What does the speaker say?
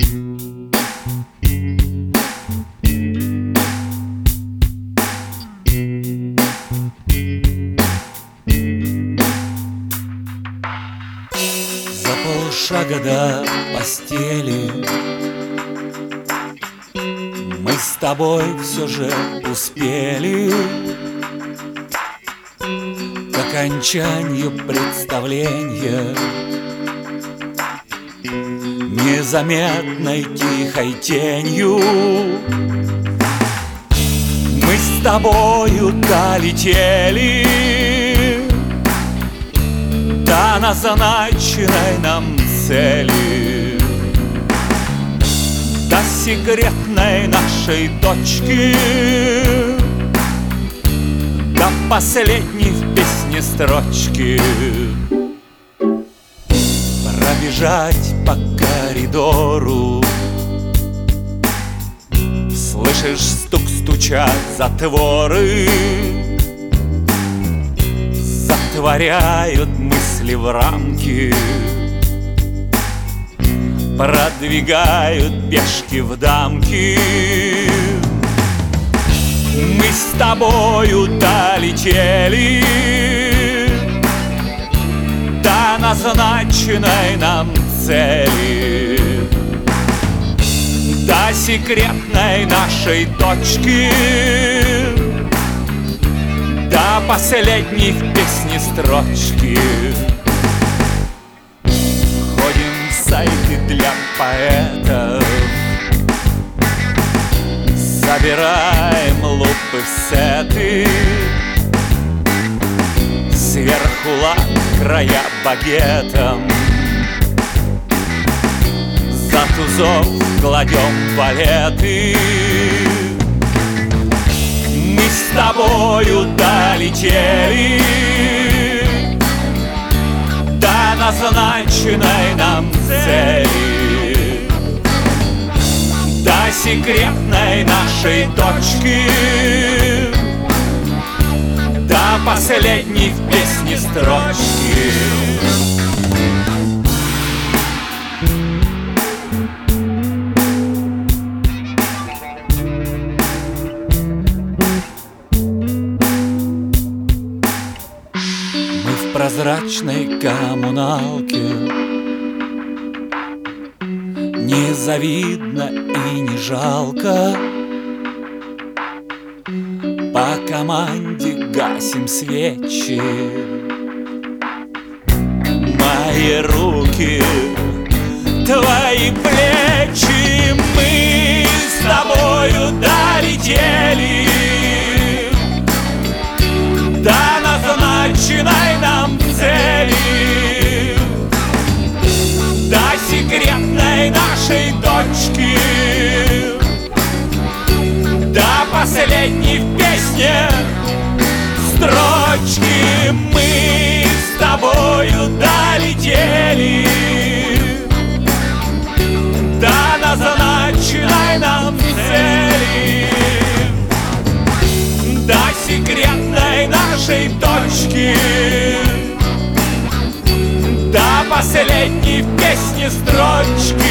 За полшага до постели мы с тобой все же успели к окончанию представления, незаметной тихой тенью. Мы с тобою долетели до назначенной нам цели, до секретной нашей точки, до последней в песне строчки. Пробежать по коридору, слышишь, стук стучат затворы, затворяют мысли в рамки, продвигают пешки в дамки. Мы с тобою долетели до назначенной нам цели, до секретной нашей точки, до последней в песне строчки. Ходим в сайты для поэтов, собираем лупы в сеты, сверху лак, края багетом, за тузов кладем валеты. Мы с тобою долетели до назначенной нам цели, до секретной нашей точки, до последней в песне строчки. Мы в прозрачной коммуналке, не завидно и не жалко, по команде гасим свечи. Мои руки, твои плечи, мы с тобою долетели до назначенной нам цели, до секретной нашей точки, до последней в песне строчки. Мы с тобою долетели до назначенной нам цели, до секретной нашей точки, до последней в песне строчки.